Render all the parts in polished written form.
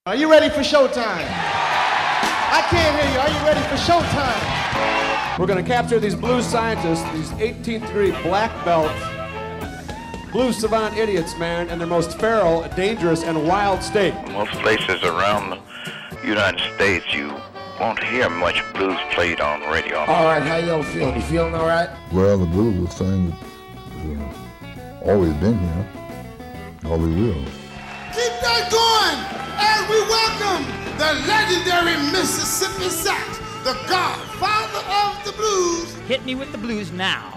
Are you ready for showtime? I can't hear you. Are you ready for showtime? We're going to capture these blues scientists, these 18th degree black belt blues savant idiots, man, in their most feral, dangerous, and wild state. Most places around the United States, you won't hear much blues played on radio. All right, how y'all feeling? You feeling all right? Well, the blues thing has always been here. Always will. Keep that going as we welcome the legendary Mississippi Sax, the godfather of the blues. Hit me with the blues now.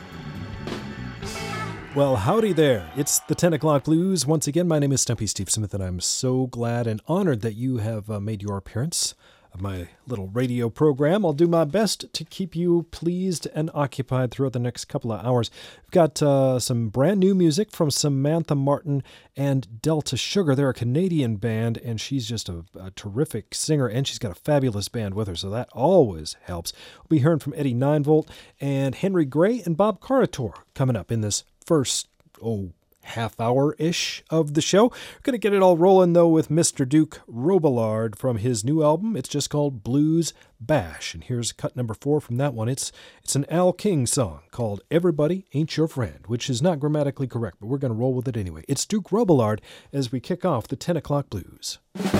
Well, howdy there. It's the 10 o'clock blues. Once again, my name is Stumpy Steve Smith, and I'm so glad and honored that you have made your appearance of my little radio program. I'll do my best to keep you pleased and occupied throughout the next couple of hours. We've got some brand new music from Samantha Martin and Delta Sugar. They're a Canadian band, and she's just a terrific singer, and she's got a fabulous band with her, so that always helps. We'll be hearing from Eddie Ninevolt and Henry Gray and Bob Carnator coming up in this first, half hour-ish of the show. We're going to get it all rolling, though, with Mr. Duke Robillard from his new album. It's just called Blues Bash, and here's cut number 4 from that one. It's an Al King song called Everybody Ain't Your Friend, which is not grammatically correct, but we're going to roll with it anyway. It's Duke Robillard as we kick off the 10 o'clock blues.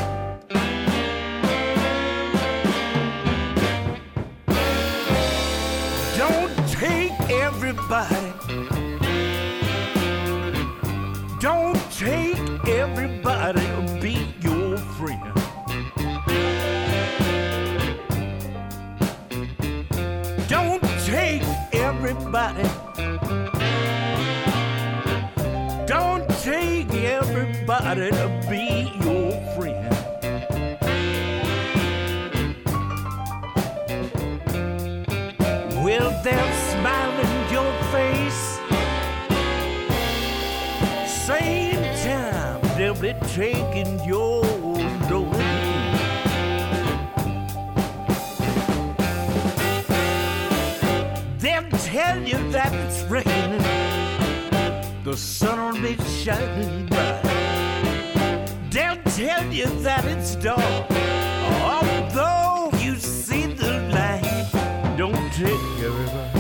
Don't take everybody. Don't take everybody to be your friend. Don't take everybody. Don't take everybody to be your friend. Well, they'll smile in your face. Same time, they'll be taking your load. They'll tell you that it's raining, the sun will be shining bright. They'll tell you that it's dark, although you see the light. Don't take everybody.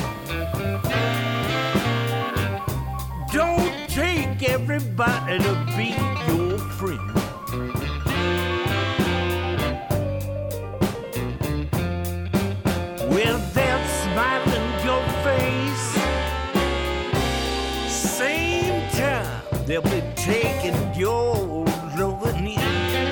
Don't take everybody to be your friend. Well, they'll smile in your face. Same time, they'll be taking your loving in.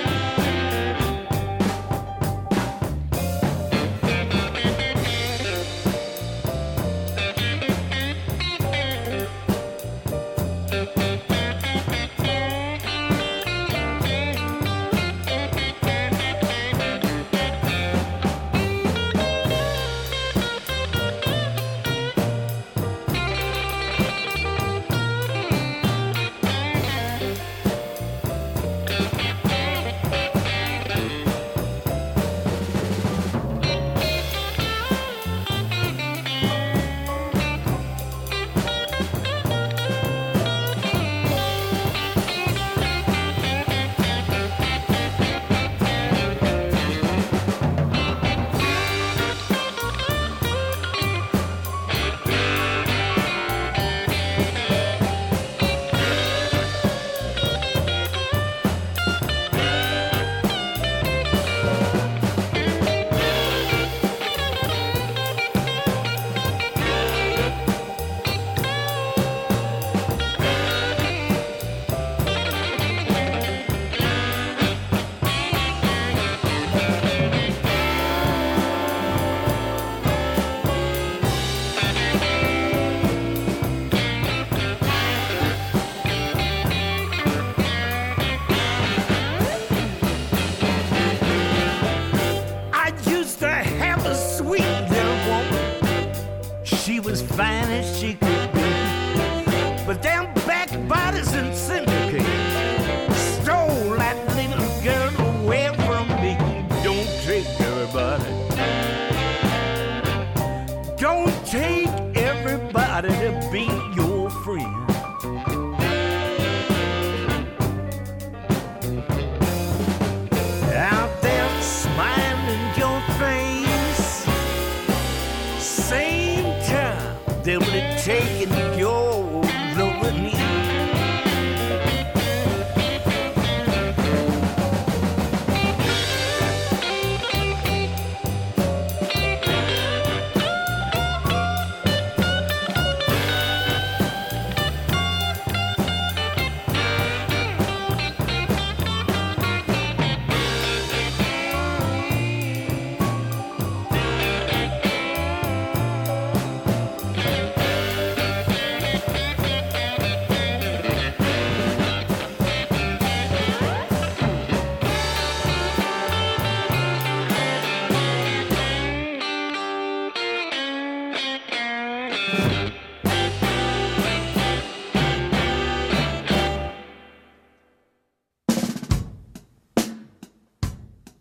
Fine as she could be, but them back bodies and syndicate stole that little girl away from me. Don't take everybody. Don't take everybody to be your friend.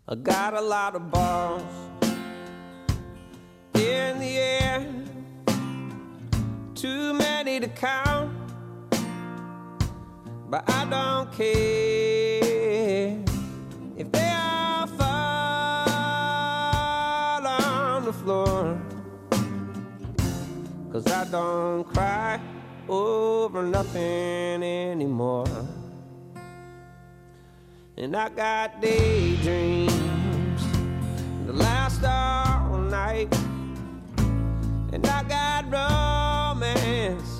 I got a lot of balls in the air, too many to count, but I don't care if they all fall on the floor, 'cause I don't cry over nothing anymore. And I got daydreams that last all night, and I got romance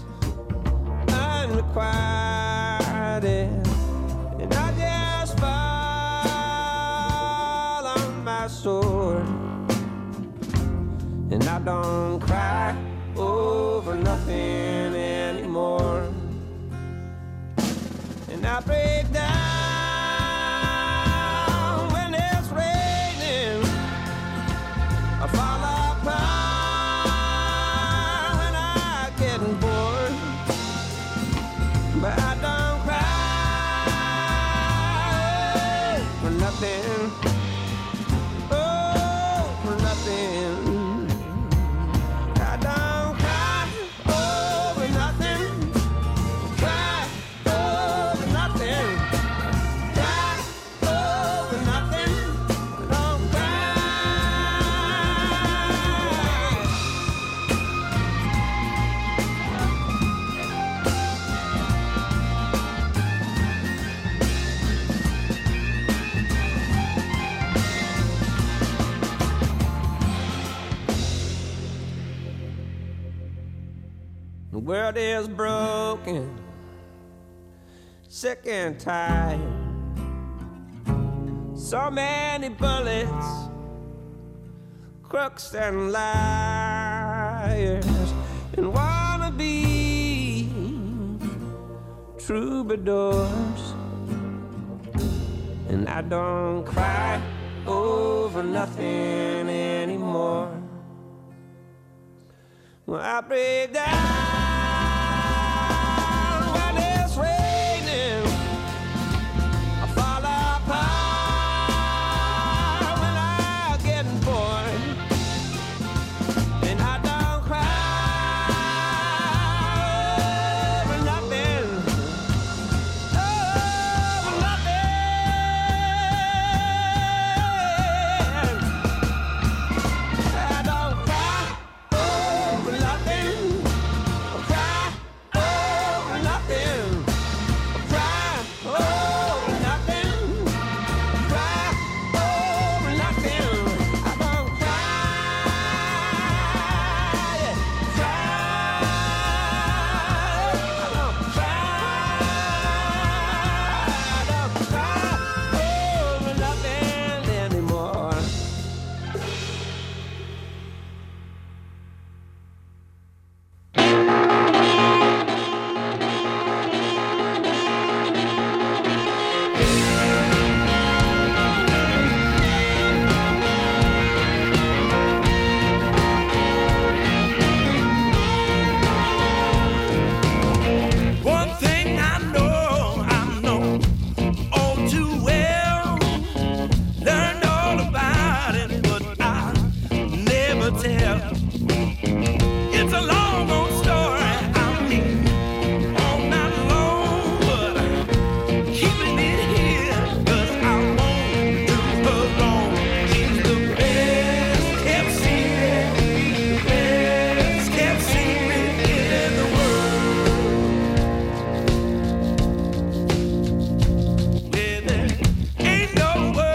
unrequited, and I just fall on my sword, and I don't cry over nothing anymore. And I break down when it's raining, I fall apart when I get bored, but I don't cry for nothing, oh, for nothing. I don't cry over nothing, cry over nothing, cry over nothing, I don't cry. The world is broken, sick and tired. So many bullets, crooks and liars, and wannabe troubadours. And I don't cry over nothing anymore. Well, I break down when it's raining, I fall apart when I'm getting bored, and I don't cry over nothing, over nothing. I don't cry over nothing, cry over nothing, cry over nothing, cry over nothing. I don't cry, I don't cry over nothing anymore. One thing I know all too well. Learned all about it, but I never tell. It's a long old story, I mean, all night long, but keeping it here, 'cause I won't do her wrong. She's the best kept secret, the best kept secret in the world. Where there ain't no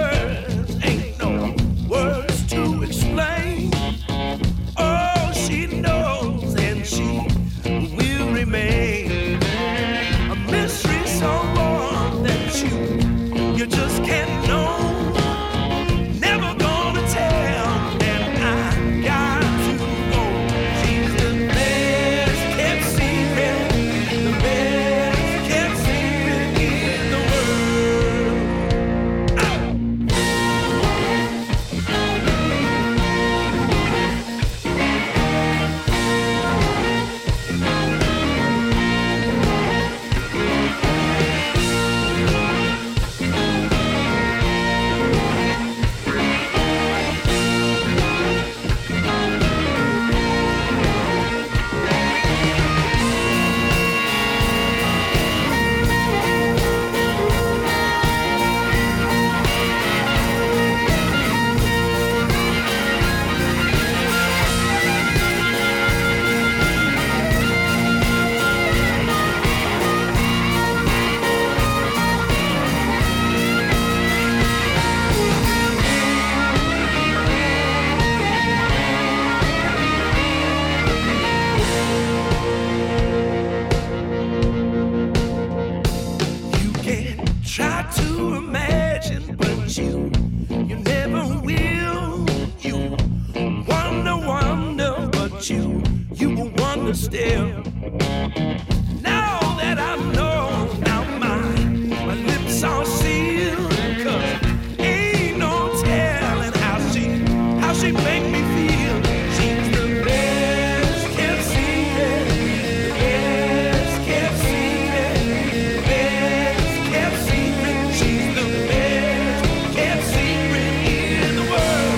words to explain. Oh, she knows and she will remain a mystery so warm that you just can't know. Never gonna tell, and I got to go. She's the best kept secret, the best kept secret in the world. still. Now that I know, now my lips are sealed. 'Cause ain't no telling how she make me feel. She's the best kept secret, the best kept secret, the best kept secret. She's the best kept secret in the world.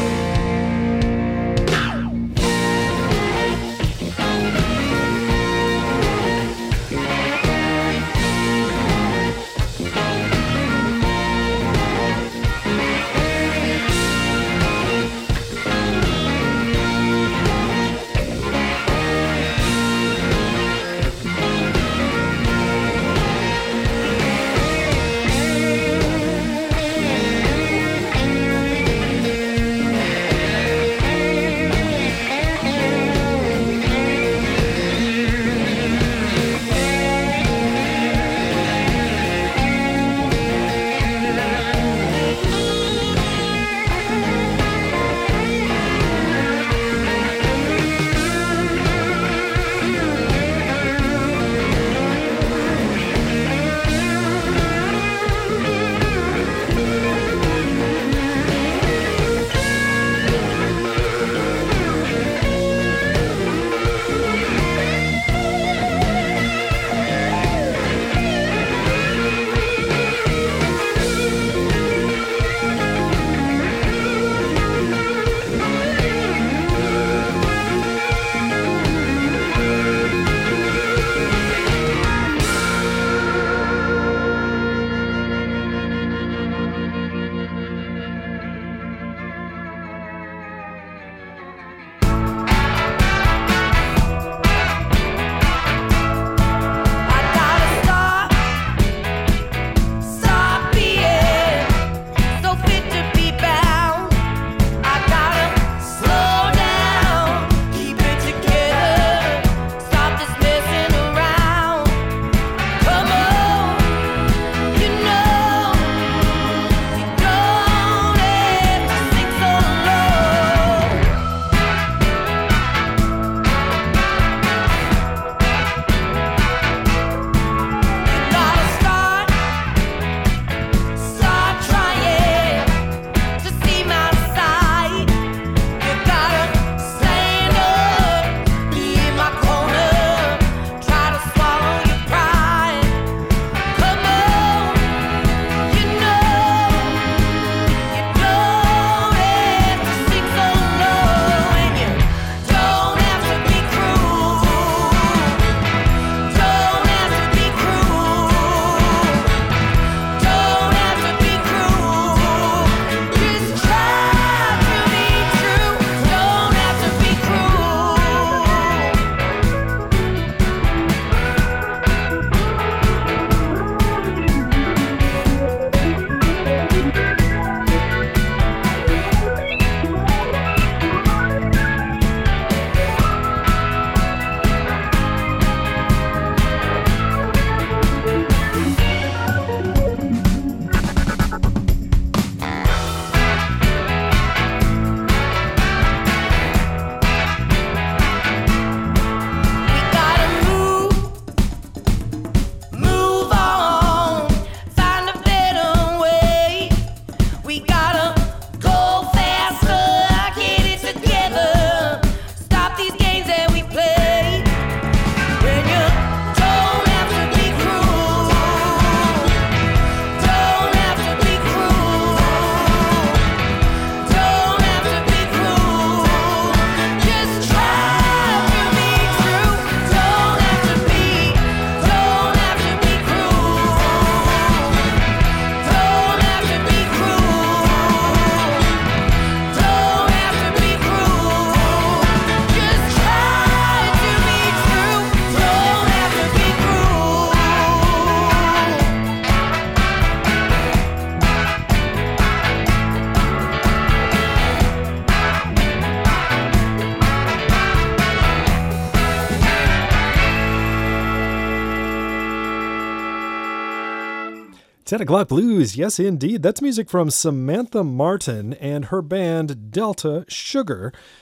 Ten O'Clock Blues, yes indeed. That's music from Samantha Martin and her band Delta Sugar.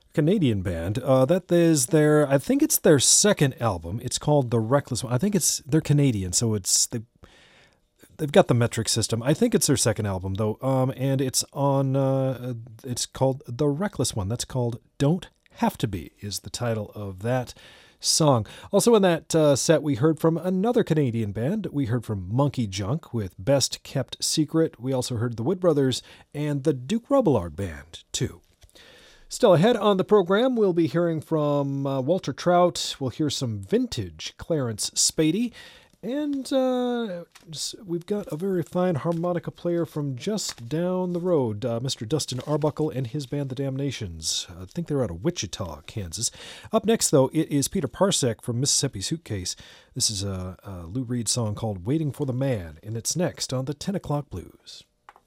Canadian band. That is I think it's their second album. It's called The Reckless One. I think they're Canadian, so they've got the metric system. I think it's their second album though. And it's it's called The Reckless One. That's called Don't Have to Be is the title of that song. Also in that set, we heard from another Canadian band. We heard from Monkey Junk with Best Kept Secret. We also heard the Wood Brothers and the Duke Robillard Band, too. Still ahead on the program, we'll be hearing from Walter Trout. We'll hear some vintage Clarence Spady. And we've got a very fine harmonica player from just down the road, Mr. Dustin Arbuckle and his band, The Damnations. I think they're out of Wichita, Kansas. Up next, though, it is Peter Parsek from Mississippi Suitcase. This is a Lou Reed song called Waiting for the Man, and it's next on the 10 O'Clock Blues.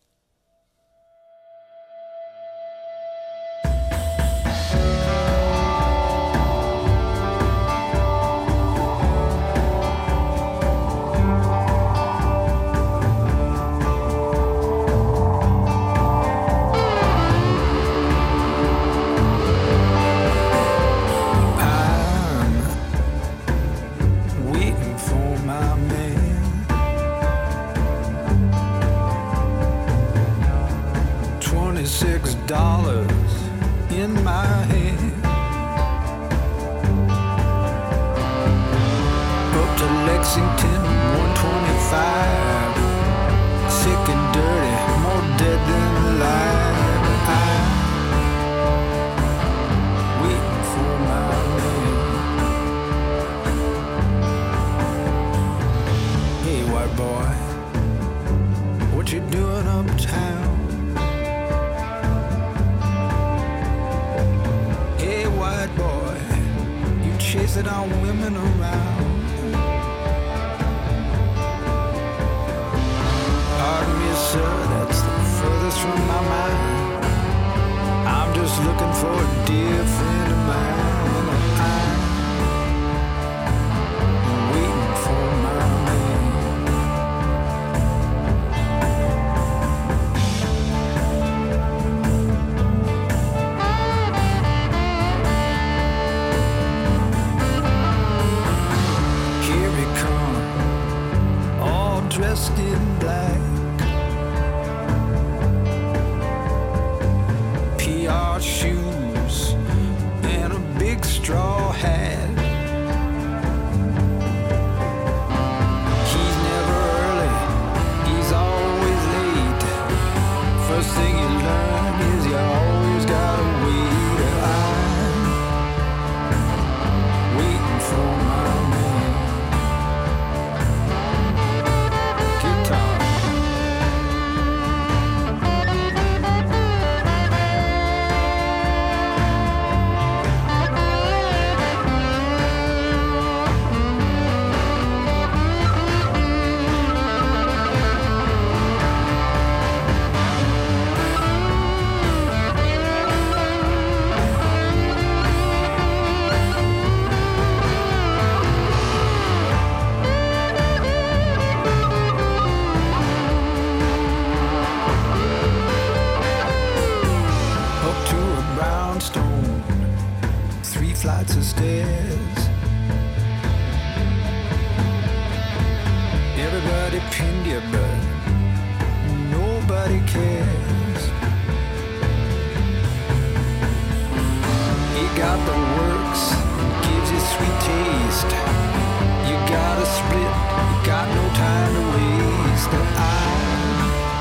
$6 in my hand, up to Lexington, 125, sick and dirty, more dead than alive. I'm waiting for my man. Hey, white boy, what you doing uptown? Boy, you chasing our women around. Pardon me, sir, that's the furthest from my mind. I'm just looking for a dear friend of mine. I'm waiting for my dressed in black, PR shoes and a big straw hat. He's never early, he's always late. First thing you learn is you always gotta wait. I'm waiting for my man. Flights of stairs, everybody pinned you, but nobody cares. You got the works, gives you sweet taste. You gotta split, you got no time to waste. I'm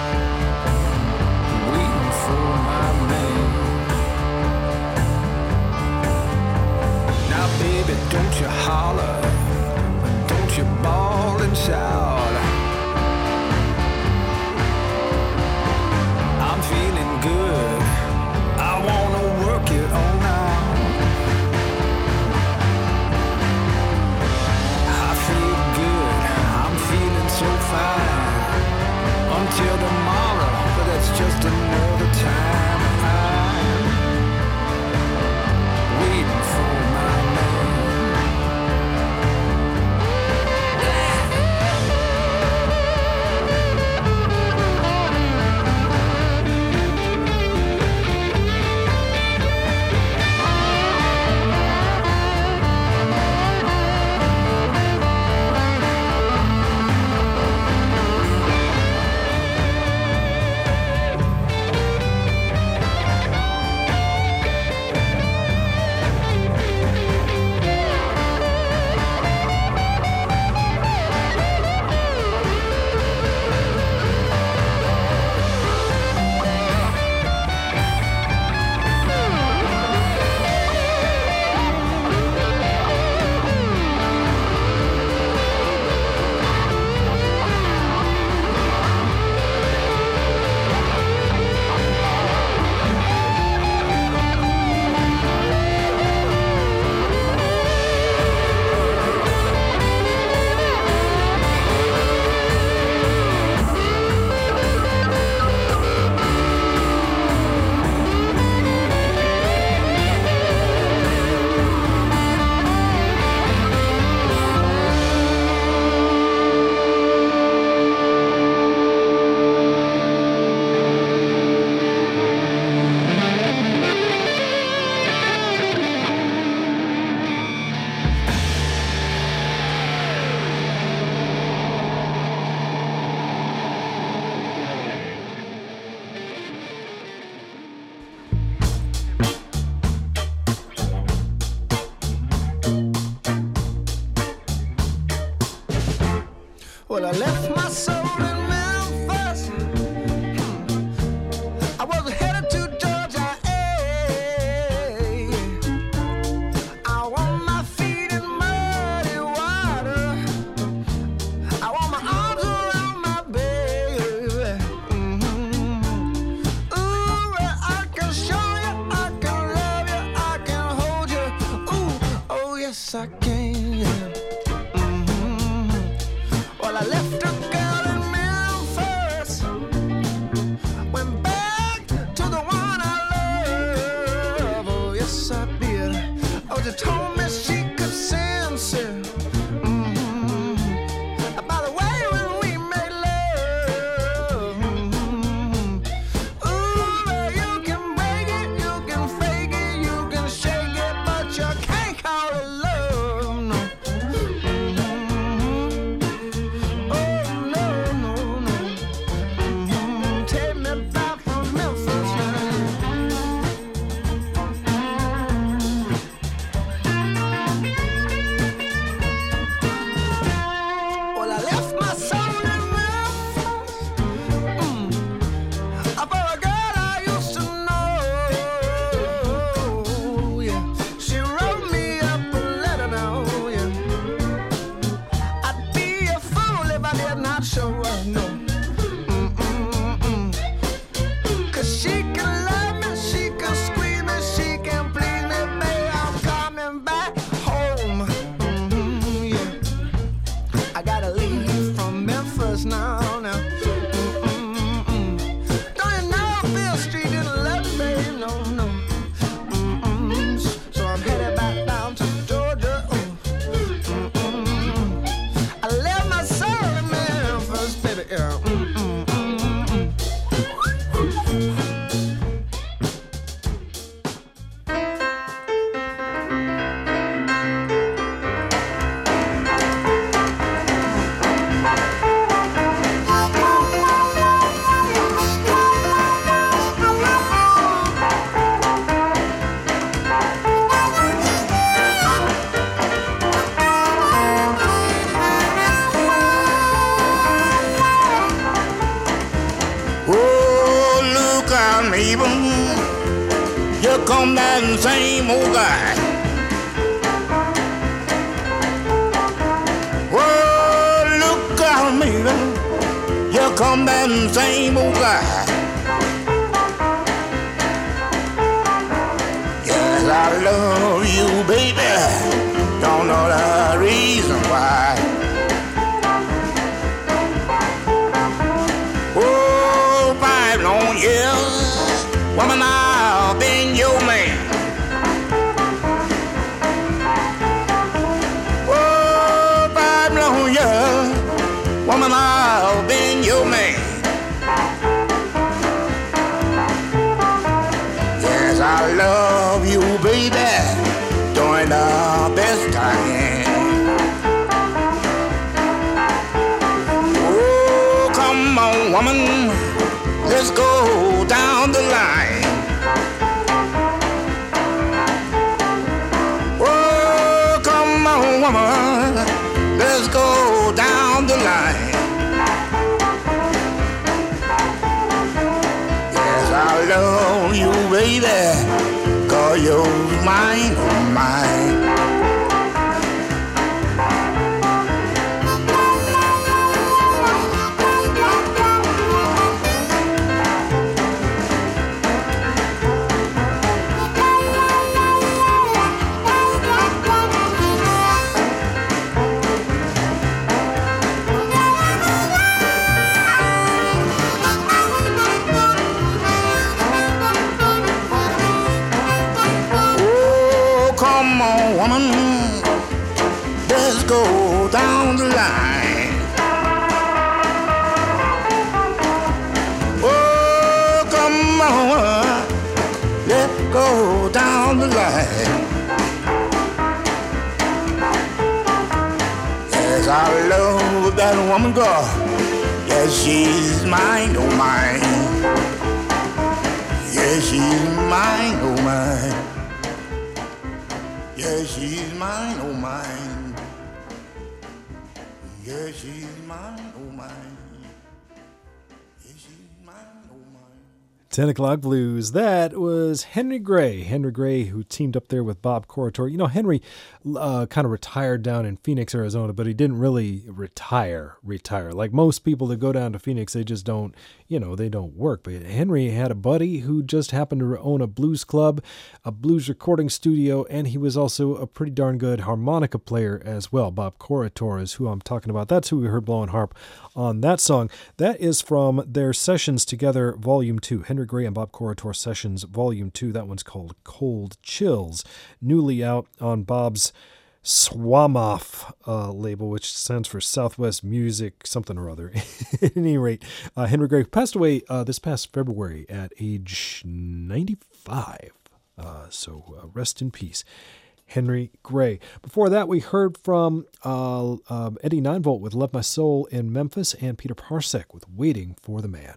waiting for my man. Now, baby, don't you holler, don't you bawl and shout. I'm feeling good, I wanna work it all now. I feel good, I'm feeling so fine. Until tomorrow, but that's just another time. I'm waiting for my man. yes I can. Well, I left a girl in Memphis, went back to the one I love. Oh, yes I did. Oh, you told me she could sense it. By the way when we made love. Ooh, you can break it, you can fake it, you can shake it, but you can't call it love, no. Oh, no, no, no. Take me back from Memphis, well, I left my soul in Memphis, for a girl I used to know. Yeah, she wrote me up a letter now. Yeah, I'd be a fool if I did not show her no. 'Cause she can love me, she can squeeze me, she can please me, baby. I'm coming back home. Yeah. I gotta leave from Memphis now. Don't you know Bill Street didn't love me, no, no. So I'm headed back down to Georgia. I left my soul in Memphis, baby. Yeah. Oh, look out, neighbor. Here come that same old guy. Oh, look out, neighbor. Here come that same old guy. Yes, I love you, baby. Don't know the reason why. Oh, 5 long years, woman, I've been your man. Oh, 5 long years, woman, I've been your man. Yes, I love you, baby, doing the best I can. Oh, come on, woman, let's go down the line. Oh, come on, woman, let's go down the line. Yes, I love you, baby, 'cause you're mine, oh mine. Woman, let's go down the line. Oh, come on, let's go down the line. Yes, I love that woman, girl. Yes, she's mine, oh mine. Yes, she's mine, oh mine. Yeah, she's mine, oh mine. Yeah, she's mine, oh mine. Yeah, she's mine, oh mine. 10 O'Clock Blues. That was Henry Gray. Henry Gray, who teamed up there with Bob Corritore. You know, Henry kind of retired down in Phoenix, Arizona, but he didn't really retire. Like most people that go down to Phoenix, they just don't, they don't work. But Henry had a buddy who just happened to own a blues club, a blues recording studio, and he was also a pretty darn good harmonica player as well. Bob Corritore is who I'm talking about. That's who we heard blowing harp on that song. That is from their Sessions Together, Volume 2. Henry Gray and Bob Corritore Sessions, Volume 2. That one's called Cold Chills. Newly out on Bob's Swamoff label, which stands for Southwest Music something or other. At any rate, Henry Gray passed away this past February at age 95. So rest in peace, Henry Gray. Before that, we heard from Eddie Ninevolt with Love My Soul in Memphis and Peter Parsek with Waiting for the Man.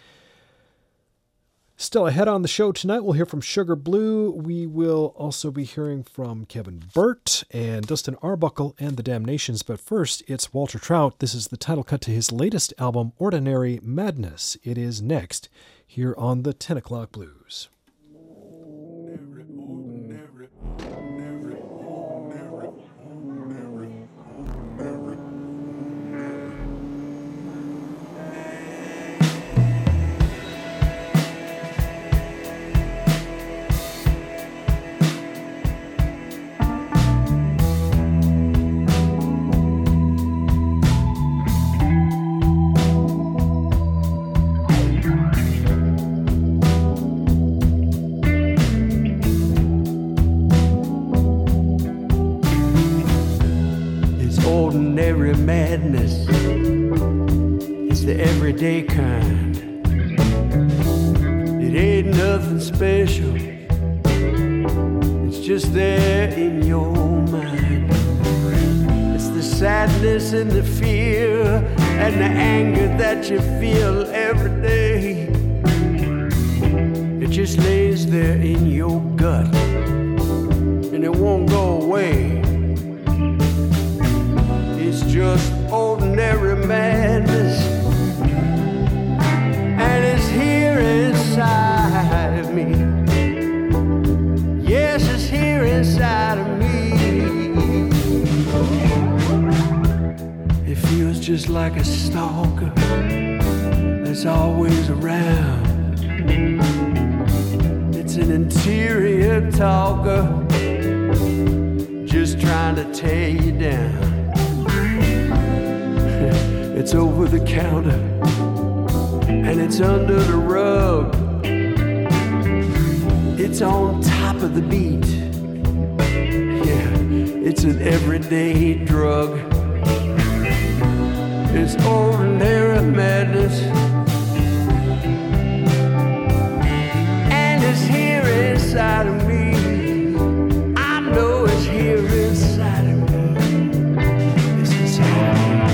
Still ahead on the show tonight, we'll hear from Sugar Blue. We will also be hearing from Kevin Burt and Dustin Arbuckle and the Damnations. But first, it's Walter Trout. This is the title cut to his latest album, Ordinary Madness. It is next here on the 10 O'Clock Blues. Madness is the everyday kind. It ain't nothing special, it's just there in your mind. It's the sadness and the fear and the anger that you feel every day. It just lays there in your gut and it won't go away. It's just ordinary madness, and it's here inside of me. Yes, it's here inside of me. It feels just like a stalker that's always around. It's an interior talker just trying to tear you down. It's over the counter and it's under the rug. It's on top of the beat. Yeah, it's an everyday drug. It's ordinary madness, and it's here inside of me. I know it's here inside of me. It's inside of me.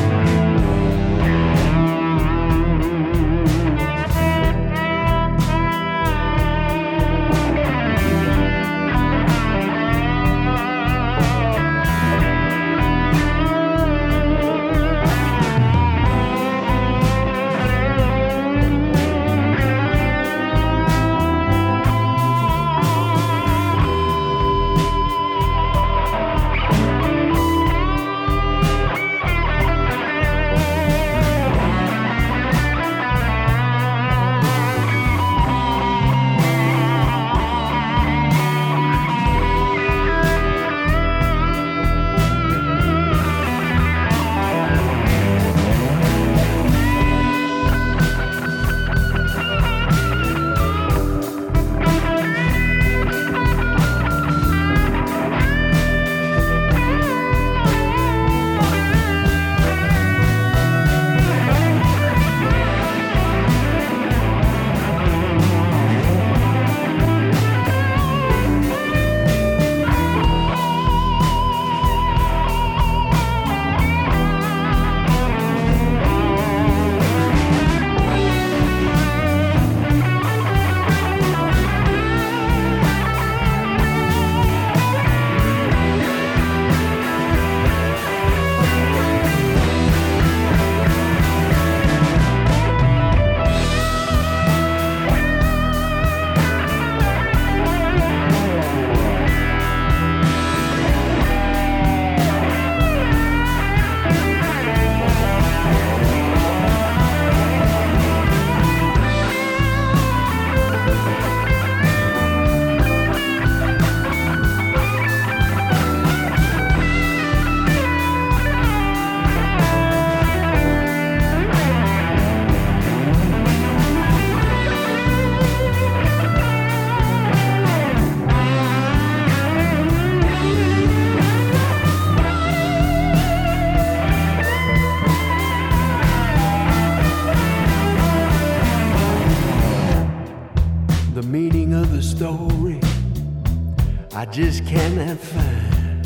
The meaning of the story I just cannot find.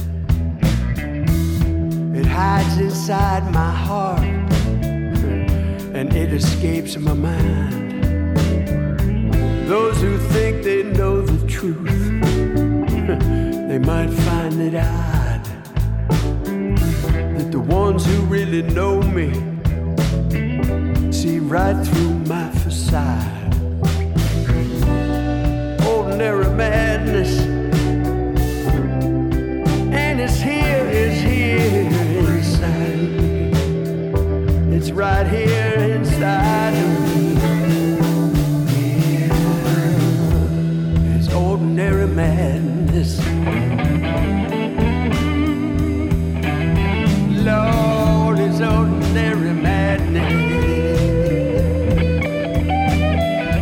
It hides inside my heart and it escapes my mind. Those who think they know the truth, they might find it odd that the ones who really know me see right through my facade. Ordinary madness, and it's here inside me. It's right here inside of me. Yeah. It's ordinary madness. Lord, it's ordinary madness.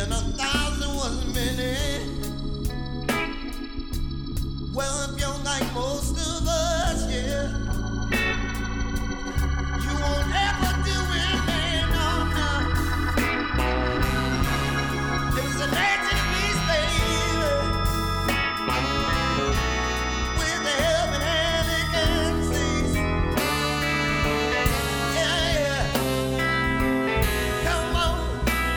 and 1,000 was many. Well, if you're like most of us, yeah, you won't ever do anything, no. There's a legend beast, baby, with the helping hand they can see. Yeah, come on.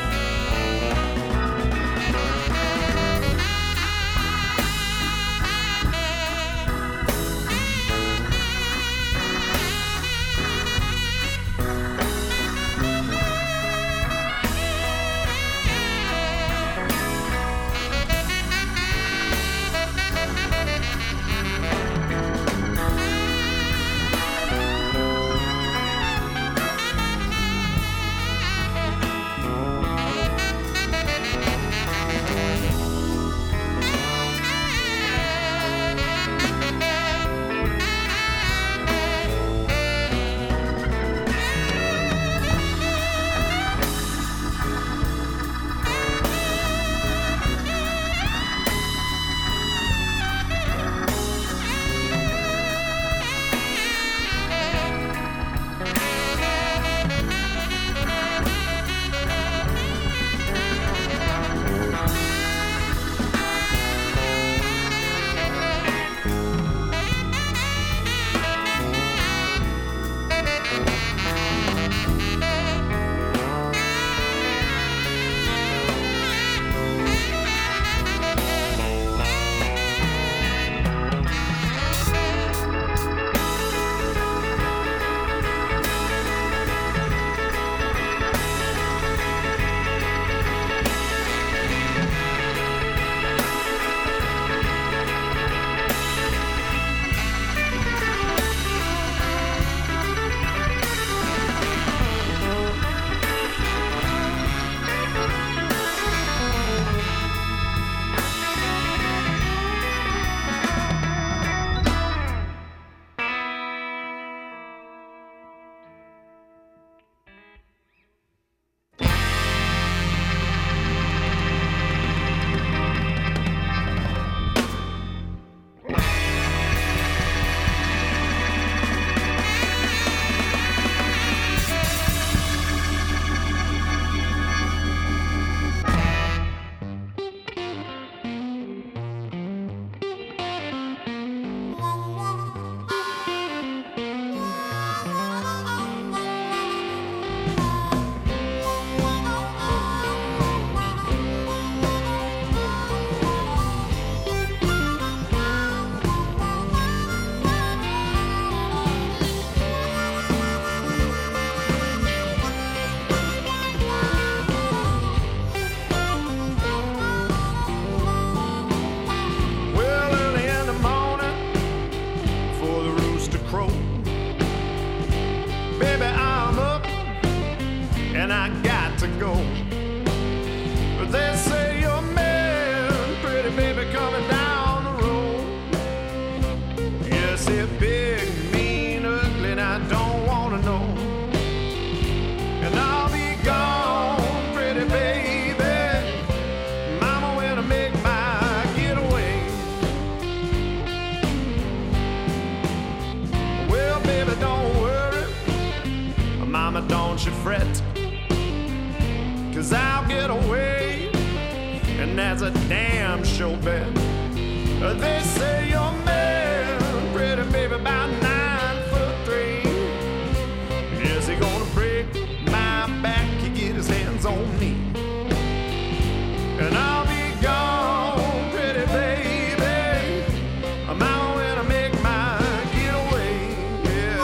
don't you fret, 'cause I'll get away, and that's a damn sure bet. They say you're man, pretty baby, about 9'3". Is he gonna break my back? He get his hands on me, and I'll be gone, pretty baby. I'm out when I make my getaway, yeah.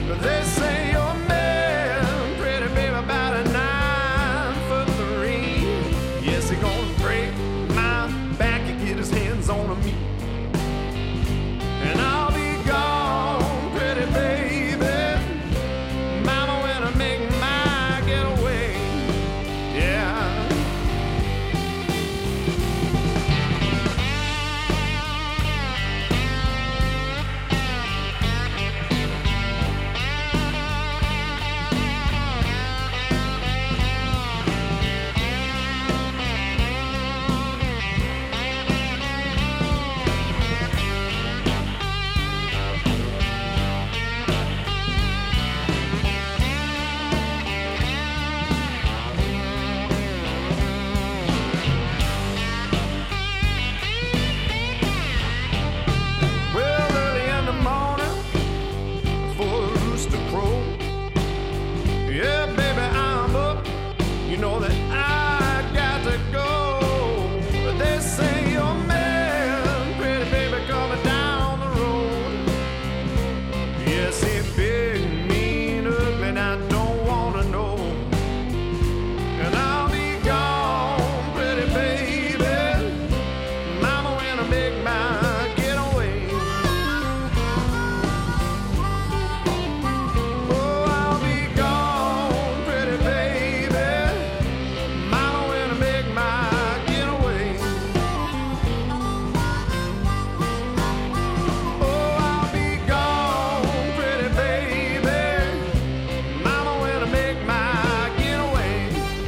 They say you're a man, pretty baby, about a 9'3". Yes, he gonna break my back and get his hands on me. And I'll be gone, pretty baby, mama, when I make my getaway. Yeah. Well, early in the morning, before the rooster crow, yeah, baby, I'm up. You know that I got to go. They say you're a man, pretty baby, coming down the road. Yes, he big, mean, ugly, and I don't wanna know. And I'll be gone, pretty baby, mama, when I make my getaway. Oh, I'll be gone, pretty baby, mama, when I make my getaway. Oh, I'll be gone, pretty baby, mama, when I make my getaway.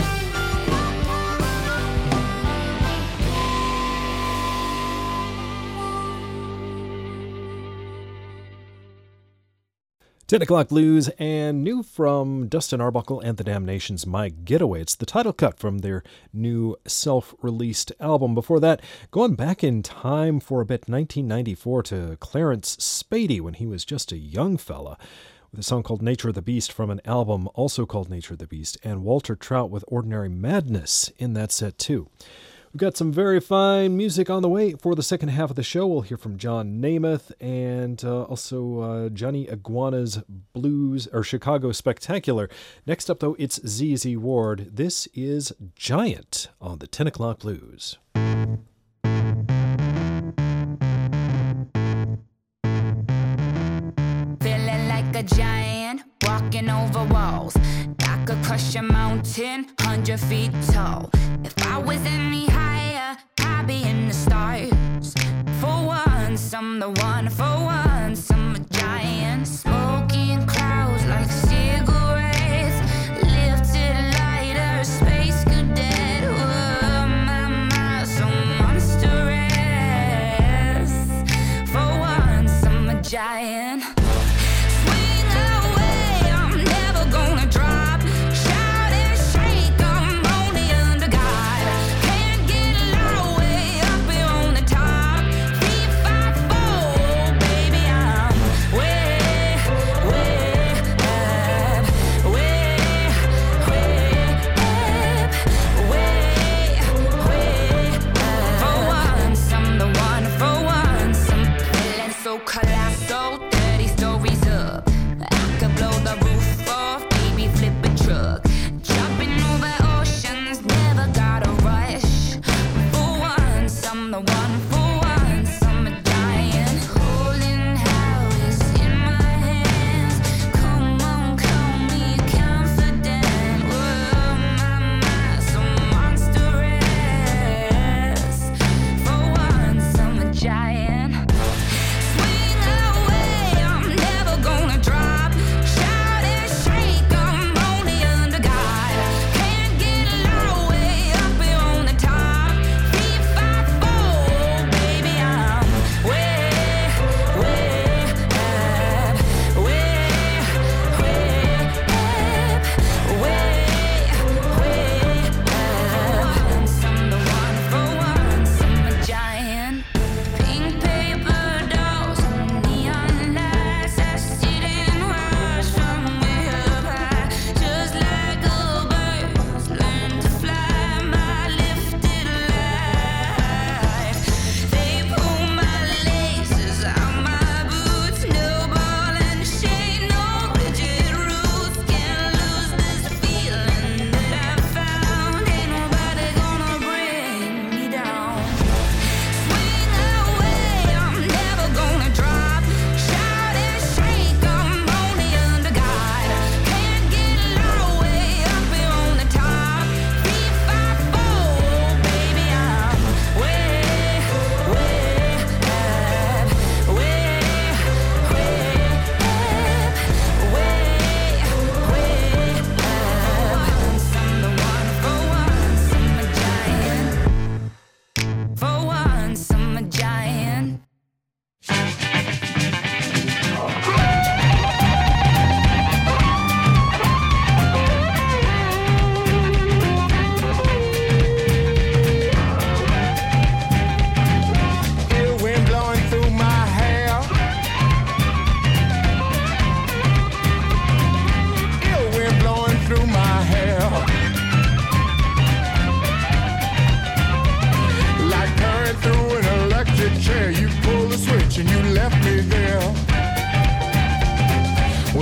Ten O'Clock Blues, and new from Dustin Arbuckle and the Damnations, My Getaway. It's the title cut from their new self-released album. Before that, going back in time for a bit, 1994 to Clarence Spady when he was just a young fella, with a song called Nature of the Beast from an album also called Nature of the Beast, and Walter Trout with Ordinary Madness in that set too. We've got some very fine music on the way for the second half of the show. We'll hear from John Namath and also Johnny Iguana's Blues or Chicago Spectacular. Next up, though, it's ZZ Ward. This is Giant on the 10 O'Clock Blues. Feeling like a giant, walking over walls. I could crush a mountain, 100 feet tall. If I was any higher, I'd be in the stars. For once, I'm the one. For once, I'm a giant. Smoking clouds like cigarettes. Lifted lighter, space cadet. Oh, my, so monstrous. For once, I'm a giant. Swing away, I'm never gonna drop. Shout and shake, I'm only under God. Can't get low way up here on the top. 3, 5, 4, baby,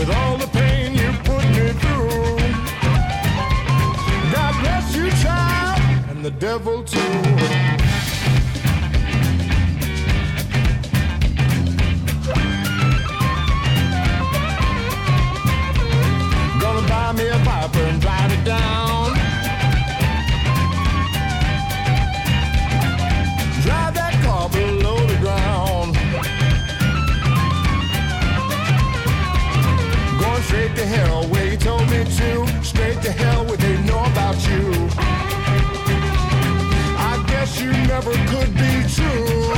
with all the pain you put me through. God bless you, child, and the devil too. Gonna buy me a Viper and drive it down. Drive that car below the ground. Going straight to hell where you told me to. Straight to hell where they know about you. I guess you never could be true.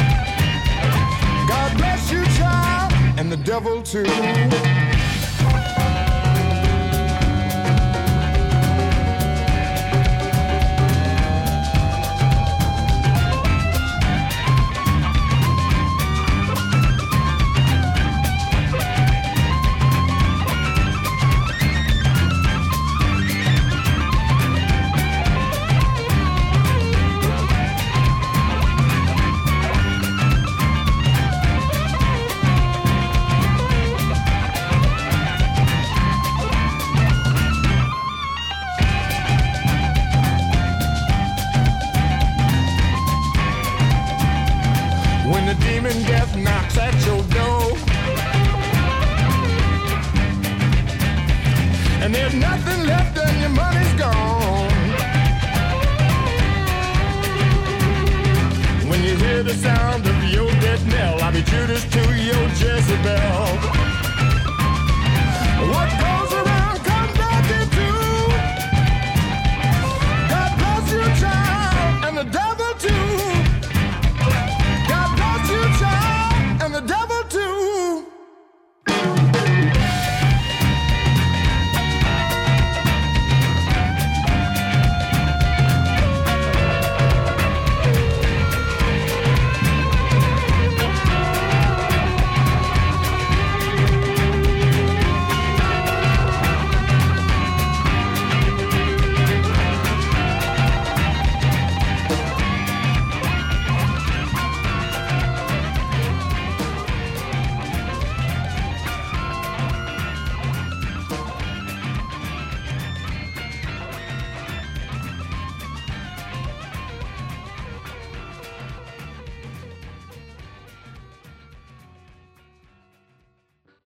God bless you, child, and the devil too. Death knocks at your door, and there's nothing left and your money's gone. When you hear the sound of your death knell, I'll be Judas to your Jezebel.